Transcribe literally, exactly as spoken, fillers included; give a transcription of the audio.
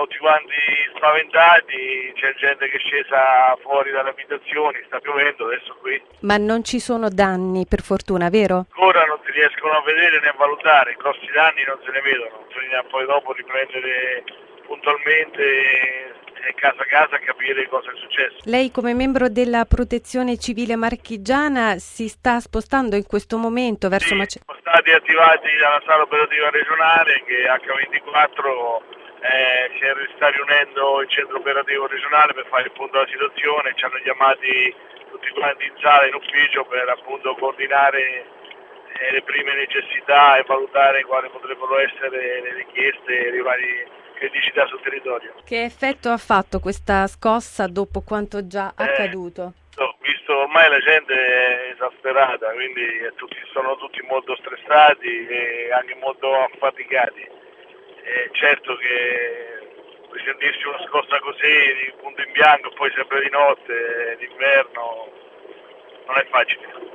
tutti quanti spaventati, c'è gente che è scesa fuori dalle abitazioni, sta piovendo adesso qui. Ma non ci sono danni, per fortuna, vero? Ancora non si riescono a vedere né a valutare, grossi danni non se ne vedono, bisogna poi dopo riprendere puntualmente casa a casa a capire cosa è successo. Lei come membro della Protezione Civile Marchigiana si sta spostando in questo momento verso sì, Macedonia? Sono stati attivati dalla sala operativa regionale che acca ventiquattro eh, si sta riunendo il centro operativo regionale per fare il punto della situazione, ci hanno chiamati tutti quanti in sala, in ufficio per appunto coordinare eh, le prime necessità e valutare quali potrebbero essere le richieste e le varie criticità sul territorio. Che effetto ha fatto questa scossa dopo quanto già eh, accaduto? Ho visto ormai la gente è esasperata, quindi tutti, sono tutti molto stressati e anche molto affaticati. Eh, certo che sentirsi una scossa così, di punto in bianco, poi sempre di notte, d'inverno, non è facile.